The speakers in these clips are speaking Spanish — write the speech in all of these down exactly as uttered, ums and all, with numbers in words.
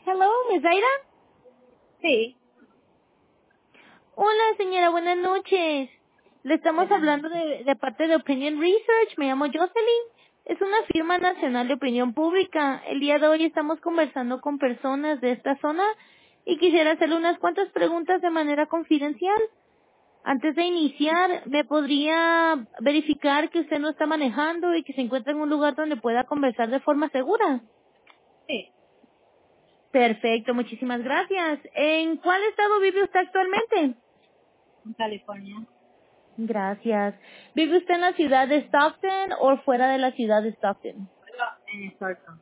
Hello, Miss Zaira. Sí. Hola, señora, buenas noches. Le estamos Buenas hablando noches. de, de parte de Opinion Research. Me llamo Jocelyn. Es una firma nacional de opinión pública. El día de hoy estamos conversando con personas de esta zona y quisiera hacerle unas cuantas preguntas de manera confidencial. Antes de iniciar, ¿me podría verificar que usted no está manejando y que se encuentra en un lugar donde pueda conversar de forma segura? Sí. Perfecto, muchísimas gracias. ¿En cuál estado vive usted actualmente? En California. Gracias. ¿Vive usted en la ciudad de Stockton o fuera de la ciudad de Stockton? En Stockton.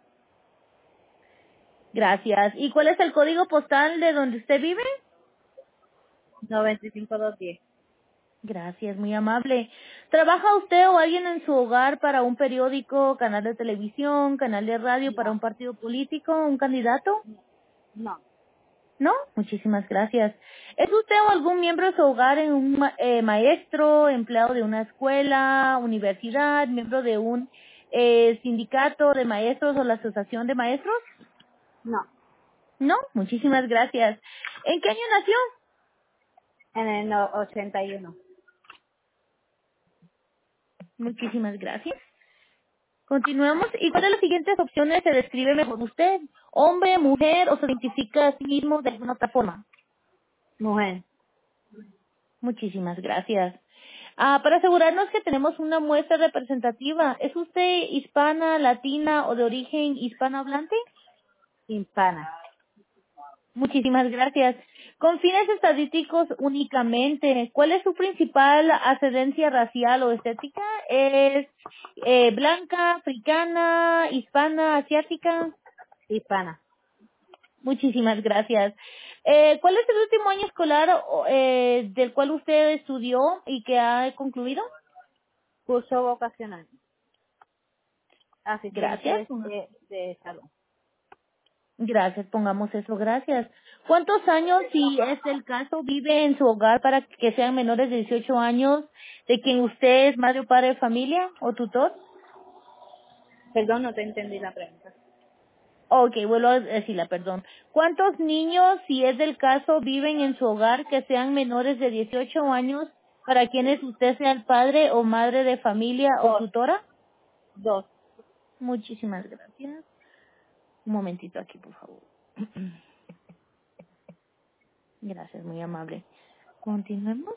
Gracias. ¿Y cuál es el código postal de donde usted vive? noventa y cinco doscientos diez. Gracias, muy amable. ¿Trabaja usted o alguien en su hogar para un periódico, canal de televisión, canal de radio, para un No. partido político, un candidato? No. ¿No? Muchísimas gracias. ¿Es usted o algún miembro de su hogar en un ma- eh, maestro, empleado de una escuela, universidad, miembro de un eh, sindicato de maestros o la asociación de maestros? No. No, muchísimas gracias. ¿En qué año nació? En el no- ochenta y uno. Muchísimas gracias. Continuemos. ¿Y cuál de las siguientes opciones se describe mejor usted? ¿Hombre, mujer o se identifica a sí mismo de alguna otra forma? Mujer. Muchísimas gracias. Ah, para asegurarnos que tenemos una muestra representativa, ¿es usted hispana, latina o de origen hispanohablante? Hispana. Muchísimas gracias. Con fines estadísticos únicamente, ¿cuál es su principal ascendencia racial o estética? ¿Es eh, blanca, africana, hispana, asiática? Hispana. Muchísimas gracias. Eh, ¿Cuál es el último año escolar o, eh, del cual usted estudió y que ha concluido? Curso vocacional. Gracias. Asistente de, de salud. Gracias, pongamos eso, gracias. ¿Cuántos años, si es el caso, vive en su hogar para que sean menores de dieciocho años, de quien usted es madre o padre de familia o tutor? Perdón, no te entendí la pregunta. Ok, vuelvo a decirla, perdón. ¿Cuántos niños, si es del caso, viven en su hogar que sean menores de dieciocho años para quienes usted sea el padre o madre de familia o Dos. tutora? Dos. Muchísimas gracias. Un momentito aquí, por favor. Gracias, muy amable. Continuemos.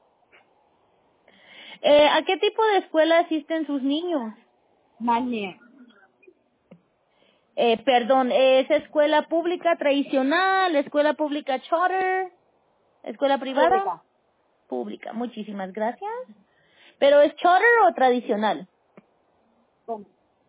Eh, ¿A qué tipo de escuela asisten sus niños? Magnier. Eh, perdón, ¿es escuela pública tradicional, escuela pública charter, escuela privada? Pública. Pública, muchísimas gracias. ¿Pero es charter o tradicional? ¿Cómo?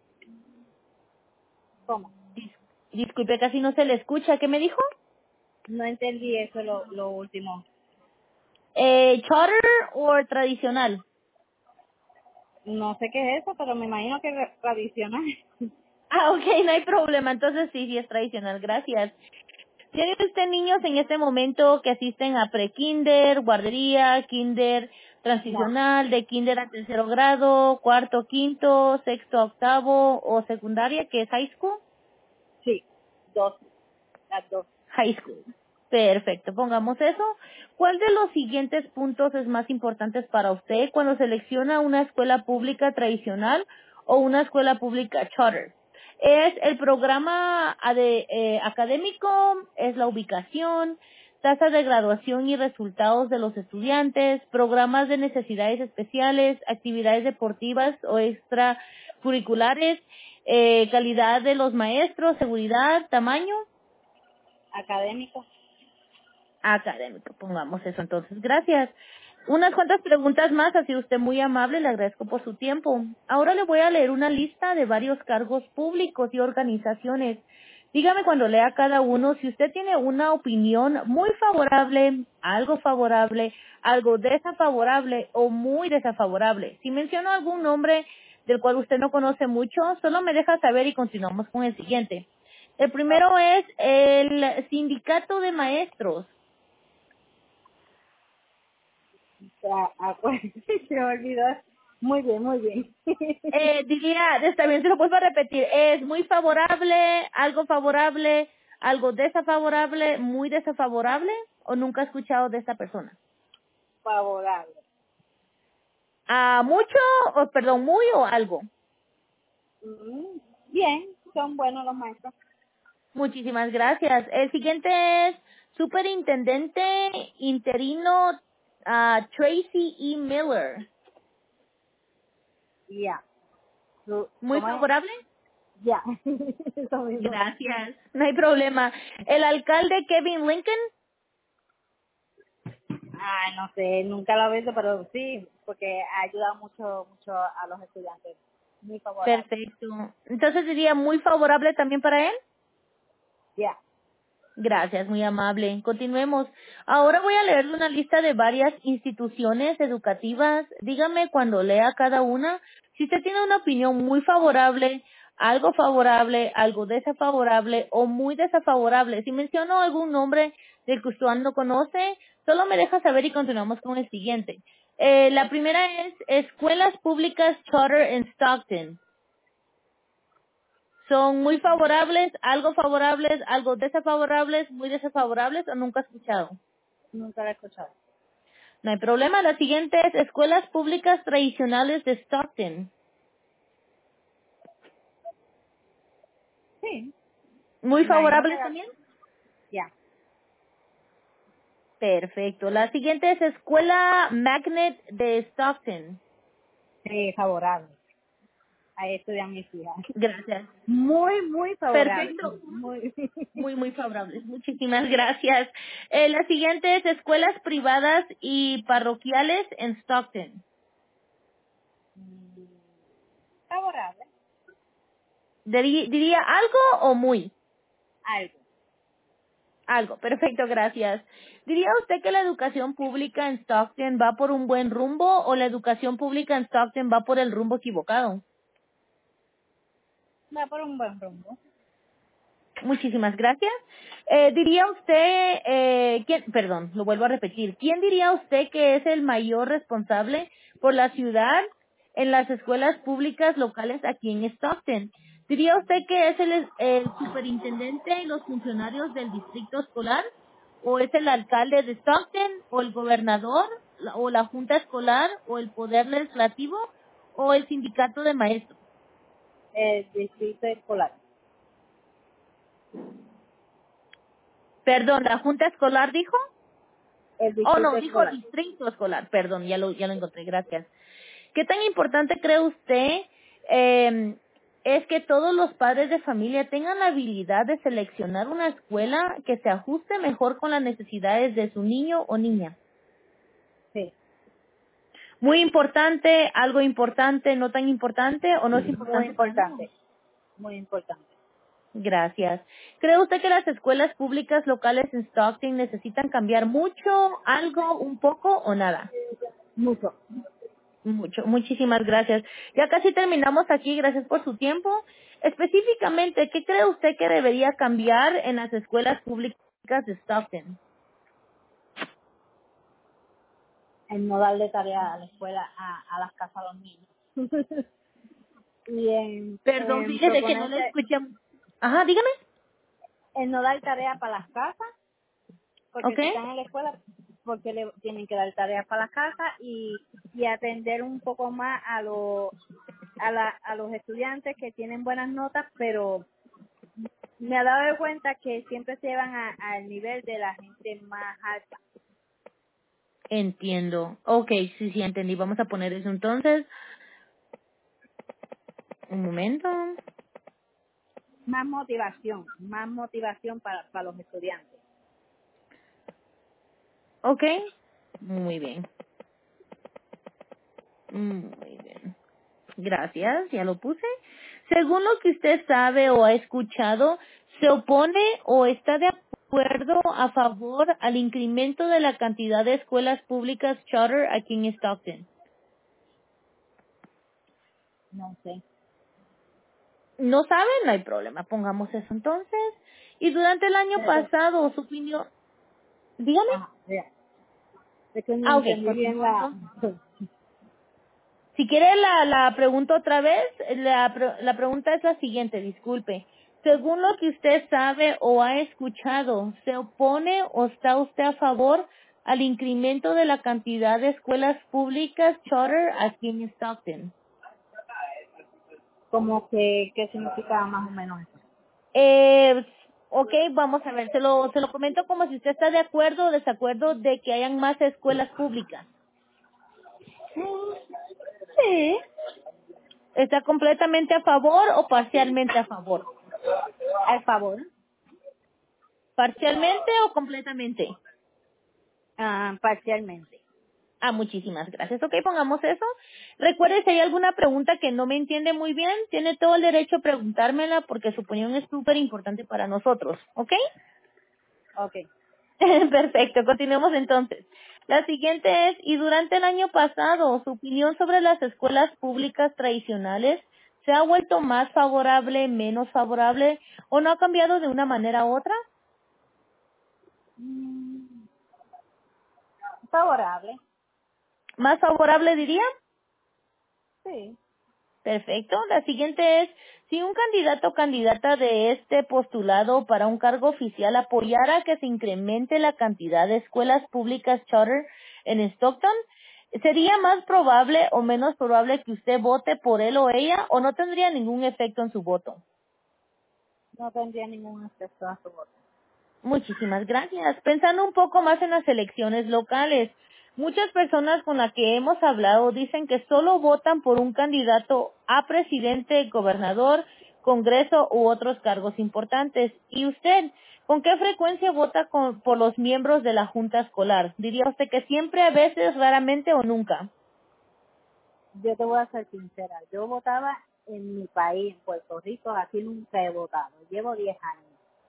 ¿Cómo? Dis- disculpe, casi no se le escucha. ¿Qué me dijo? No entendí eso lo, lo último. Eh, ¿Charter o tradicional? No sé qué es eso, pero me imagino que es tradicional. Ah, ok, no hay problema. Entonces sí, sí es tradicional. Gracias. ¿Tiene usted niños en este momento que asisten a pre-kinder, guardería, kinder No. transicional, de kinder a tercero grado, cuarto, quinto, sexto, octavo o secundaria, que es high school? Sí. Dos. Las dos. High school. Perfecto, pongamos eso. ¿Cuál de los siguientes puntos es más importante para usted cuando selecciona una escuela pública tradicional o una escuela pública charter? ¿Es el programa ade- eh, académico? ¿Es la ubicación? ¿Tasa de graduación y resultados de los estudiantes? ¿Programas de necesidades especiales? ¿Actividades deportivas o extracurriculares? Eh, ¿Calidad de los maestros? ¿Seguridad? ¿Tamaño? Académico. Académico, pongamos eso entonces. Gracias. Unas cuantas preguntas más, ha sido usted muy amable, le agradezco por su tiempo. Ahora le voy a leer una lista de varios cargos públicos y organizaciones. Dígame cuando lea cada uno si usted tiene una opinión muy favorable, algo favorable, algo desfavorable o muy desfavorable. Si menciono algún nombre del cual usted no conoce mucho, solo me deja saber y continuamos con el siguiente. El primero es el sindicato de maestros. Ah, ah, pues, se me olvidó. Muy bien, muy bien. Eh, diría, está bien, se lo vuelvo a repetir, es muy favorable, algo favorable, ¿Algo desafavorable, muy desafavorable o nunca ha escuchado de esta persona? Favorable. ¿A mucho o, perdón, muy o algo? Mm, bien, son buenos los maestros. Muchísimas gracias. El siguiente es Superintendente Interino ah, Tracy E. Miller. Ya. Su- ¿Muy ¿Cómo es? favorable? Ya. Eso mismo. Gracias. No hay problema. ¿El alcalde Kevin Lincoln? Ay, no sé, nunca lo he visto, pero sí, porque ha ayudado mucho, mucho a los estudiantes. Muy favorable. Perfecto. Entonces diría muy favorable también para él. Ya. Gracias, muy amable. Continuemos. Ahora voy a leerle una lista de varias instituciones educativas. Dígame cuando lea cada una si usted tiene una opinión muy favorable, algo favorable, algo desafavorable o muy desafavorable. Si menciono algún nombre del que usted no conoce, solo me deja saber y continuamos con el siguiente. Eh, la primera es Escuelas Públicas Charter en Stockton. ¿Son muy favorables, algo favorables, algo desfavorables, muy desfavorables o nunca he escuchado? Nunca lo he escuchado. No hay problema. La siguiente es Escuelas Públicas Tradicionales de Stockton. Sí. ¿Muy Imagino que favorables la- también? ya. Perfecto. La siguiente es Escuela Magnet de Stockton. Sí, favorable. Ahí estudian mis hijas. Gracias. Muy, muy favorable. Perfecto. Muy. Muy, muy favorables. Muchísimas gracias. Eh, la siguiente es Escuelas Privadas y Parroquiales en Stockton. Favorable. Diri- ¿Diría algo o muy? Algo. Algo, perfecto, gracias. ¿Diría usted que la educación pública en Stockton va por un buen rumbo o la educación pública en Stockton va por el rumbo equivocado? Va por un buen rumbo. Muchísimas gracias. Eh, ¿Diría usted, eh, quién, perdón, lo vuelvo a repetir, ¿quién diría usted que es el mayor responsable por la ciudad en las escuelas públicas locales aquí en Stockton? ¿Diría usted que es el, el superintendente y los funcionarios del distrito escolar? ¿O es el alcalde de Stockton? ¿O el gobernador? la- ¿O la junta escolar? ¿O el poder legislativo? ¿O el sindicato de maestros? El distrito escolar. Perdón, ¿la junta escolar dijo? El Oh, distrito no, dijo escolar. distrito escolar, perdón, ya lo, ya lo encontré, gracias. ¿Qué tan importante cree usted eh, es que todos los padres de familia tengan la habilidad de seleccionar una escuela que se ajuste mejor con las necesidades de su niño o niña? Sí. Muy importante, algo importante, no tan importante o no es Muy importante para nada. importante. Muy importante. Gracias. ¿Cree usted que las escuelas públicas locales en Stockton necesitan cambiar mucho, algo, un poco o nada? Mucho. Mucho, muchísimas gracias. Ya casi terminamos aquí, gracias por su tiempo. Específicamente, ¿qué cree usted que debería cambiar en las escuelas públicas de Stockton? El no darle tarea a la escuela, a, a las casas a los niños. y en, Perdón, en fíjese que no le proponerse, escuché. Ajá, dígame. el no dar tarea para las casas, porque ¿Ok? si están en la escuela, porque le tienen que dar tareas para las casas y, y atender un poco más a los a, la, a los estudiantes que tienen buenas notas, pero me he dado de cuenta que siempre se llevan a- al nivel de la gente más alta. Entiendo. Ok, sí, sí, entendí. Vamos a poner eso entonces. Un momento. Más motivación, más motivación para, para los estudiantes. Ok. Muy bien. Muy bien. Gracias, ya lo puse. Según lo que usted sabe o ha escuchado, ¿se opone o está de acuerdo a favor al incremento de la cantidad de escuelas públicas charter aquí en Stockton? No sé. ¿No saben? No hay problema, pongamos eso entonces. Y durante el año Pero, pasado, su opinión, dígame. ajá, ya. Es que no Ah, ok, entendí bien continúo la... entonces. Si quiere la, la pregunto otra vez, la, pre- la pregunta es la siguiente, disculpe. Según lo que usted sabe o ha escuchado, ¿se opone o está usted a favor al incremento de la cantidad de escuelas públicas charter aquí en Stockton? Como que, ¿qué significa más o menos eso? Eh, ok, vamos a ver, se lo, se lo comento como si usted está de acuerdo o desacuerdo de que hayan más escuelas públicas. Sí, ¿Está completamente a favor o parcialmente a favor? al favor. ¿Parcialmente o completamente? Ah, parcialmente. Ah, muchísimas gracias. Ok, pongamos eso. Recuerde, si hay alguna pregunta que no me entiende muy bien, tiene todo el derecho a preguntármela porque su opinión es súper importante para nosotros. ¿Ok? Ok. Perfecto, continuemos entonces. La siguiente es, ¿y durante el año pasado su opinión sobre las escuelas públicas tradicionales se ha vuelto más favorable, menos favorable o no ha cambiado de una manera u otra? Mm, favorable. ¿Más favorable diría? Sí. Perfecto. La siguiente es, si un candidato o candidata de este postulado para un cargo oficial apoyara que se incremente la cantidad de escuelas públicas charter en Stockton, ¿sería más probable o menos probable que usted vote por él o ella o no tendría ningún efecto en su voto? No tendría ningún efecto a su voto. Muchísimas gracias. Pensando un poco más en las elecciones locales, muchas personas con las que hemos hablado dicen que solo votan por un candidato a presidente, gobernador, congreso u otros cargos importantes. ¿Y usted, con qué frecuencia vota con- por los miembros de la junta escolar? ¿Diría usted que siempre, a veces, raramente o nunca? Yo te voy a ser sincera. Yo votaba en mi país, en Puerto Rico. Aquí nunca he votado. Llevo diez años.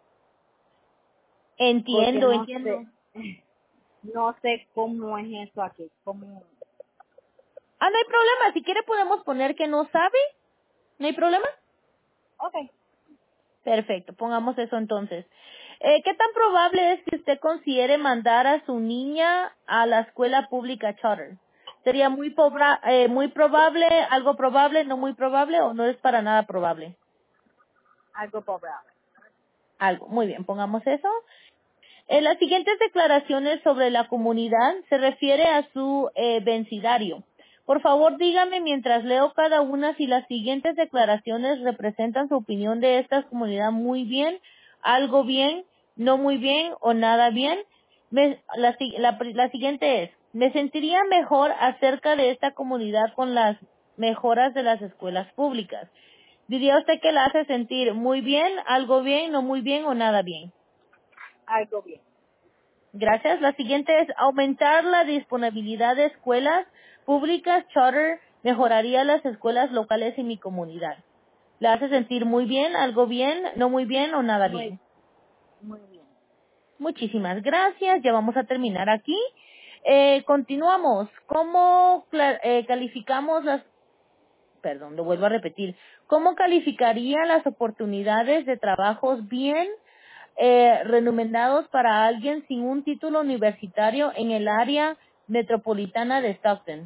Porque Entiendo, no entiendo. sé, no sé cómo es eso aquí. Cómo... Ah, no hay problema. Si quiere podemos poner que no sabe. ¿No hay problema? Ok. Perfecto, pongamos eso entonces. Eh, ¿Qué tan probable es que usted considere mandar a su niña a la escuela pública charter? ¿Sería muy, pobra- eh, muy probable, algo probable, no muy probable o no es para nada probable? Algo pobre. Algo, muy bien, pongamos eso. En las siguientes declaraciones sobre la comunidad se refiere a su eh, vencidario. Por favor, dígame mientras leo cada una si las siguientes declaraciones representan su opinión de esta comunidad muy bien, algo bien, no muy bien o nada bien. Me- la, si- la pri- la siguiente es, me sentiría mejor acerca de esta comunidad con las mejoras de las escuelas públicas. ¿Diría usted que la hace sentir muy bien, algo bien, no muy bien o nada bien? Algo bien. Gracias. La siguiente es aumentar la disponibilidad de escuelas públicas charter mejoraría las escuelas locales en mi comunidad. ¿La hace sentir muy bien, algo bien, no muy bien o nada Muy, bien? muy bien. Muchísimas gracias. Ya vamos a terminar aquí. Eh, continuamos. ¿Cómo cla- eh, calificamos las, perdón, lo vuelvo a repetir, cómo calificaría las oportunidades de trabajos bien eh, remunerados para alguien sin un título universitario en el área metropolitana de Stockton?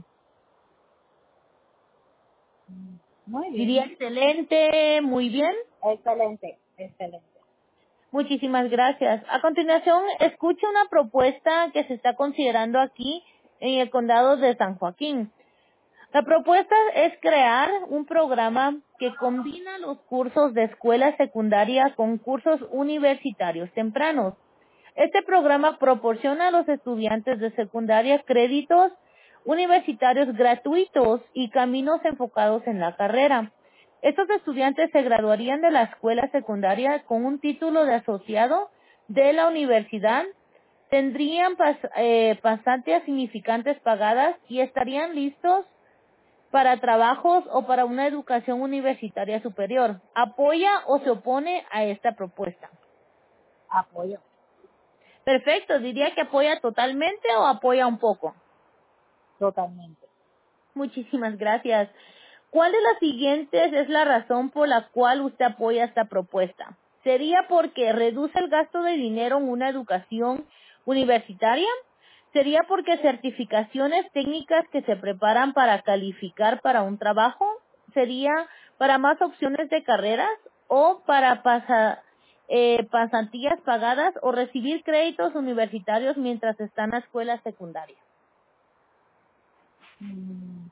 Muy Diría bien. excelente, muy bien. Excelente. Excelente. Muchísimas gracias. A continuación, escucha una propuesta que se está considerando aquí en el condado de San Joaquín. La propuesta es crear un programa que combina los cursos de escuela secundaria con cursos universitarios tempranos. Este programa proporciona a los estudiantes de secundaria créditos universitarios gratuitos y caminos enfocados en la carrera. Estos estudiantes se graduarían de la escuela secundaria con un título de asociado de la universidad, tendrían pas- eh, pasantías significantes pagadas y estarían listos para trabajos o para una educación universitaria superior. ¿Apoya o se opone a esta propuesta? Apoyo. Perfecto, diría que apoya totalmente o apoya un poco. Totalmente. Muchísimas gracias. ¿Cuál de las siguientes es la razón por la cual usted apoya esta propuesta? ¿Sería porque reduce el gasto de dinero en una educación universitaria? ¿Sería porque certificaciones técnicas que se preparan para calificar para un trabajo? ¿Sería para más opciones de carreras? o para pasa, eh, pasantías pagadas o recibir créditos universitarios mientras está en la escuela secundaria. Mm,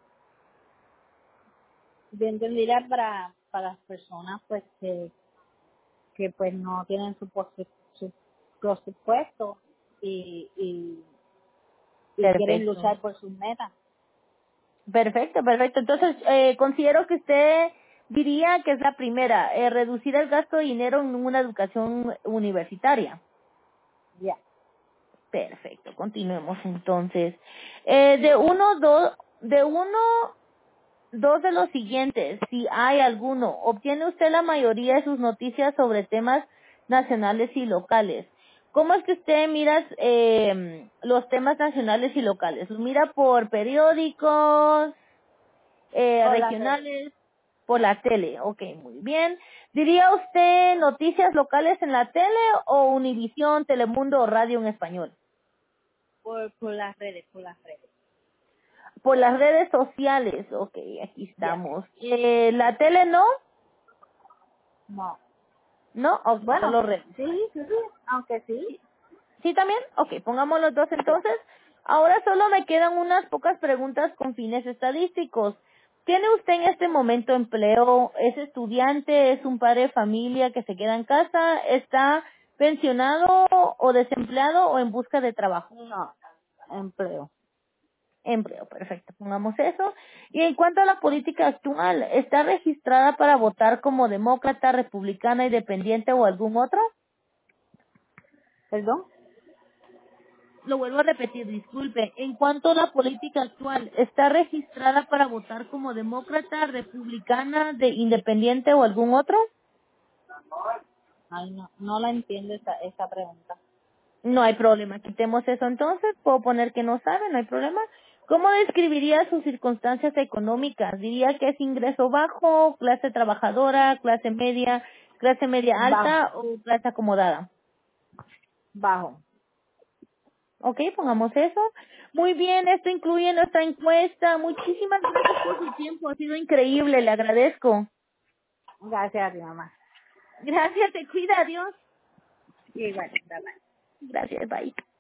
yo entendería para, para las personas pues que, que pues no tienen su, posi- su presupuesto y, y, y quieren Perfecto. luchar por sus metas. Perfecto, perfecto. Entonces, eh, considero que usted diría que es la primera, eh, reducir el gasto de dinero en una educación universitaria. Ya. Perfecto, continuemos entonces. Eh, de uno, dos, de uno, dos de los siguientes, si hay alguno, obtiene usted la mayoría de sus noticias sobre temas nacionales y locales. ¿Cómo es que usted mira eh, los temas nacionales y locales? ¿Los mira por periódicos, eh, O las redes. regionales, por la tele? Ok, muy bien. ¿Diría usted noticias locales en la tele o Univisión, Telemundo o radio en español? Por, por las redes, por las redes. Por las redes sociales. Ok, aquí Ya. estamos. Eh, ¿La tele no? No. ¿No? Ok, Bueno, solo redes. sí, sí, sí, aunque sí. ¿Sí también? Ok, pongamos los dos Ya. entonces. Ahora solo me quedan unas pocas preguntas con fines estadísticos. ¿Tiene usted en este momento empleo? ¿Es estudiante? ¿Es un padre de familia que se queda en casa? ¿Está pensionado o desempleado o en busca de trabajo? No. Empleo. Empleo, perfecto, pongamos eso. Y en cuanto a la política actual, ¿está registrada para votar como demócrata, republicana, independiente o algún otro? ¿Perdón? Lo vuelvo a repetir, disculpe. En cuanto a la política actual, ¿está registrada para votar como demócrata, republicana, de independiente o algún otro? Ay, no, no la entiendo esa, esa pregunta. No hay problema. Quitemos eso entonces. Puedo poner que no sabe, no hay problema. ¿Cómo describiría sus circunstancias económicas? ¿Diría que es ingreso bajo, clase trabajadora, clase media, clase media Bajo, alta o clase acomodada? bajo. Ok, pongamos eso. Muy bien, esto incluye nuestra encuesta. Muchísimas gracias por su tiempo. Ha sido increíble, le agradezco. Gracias a ti, mamá. Gracias, te cuida, adiós. Igual, bye bye. Gracias, bye.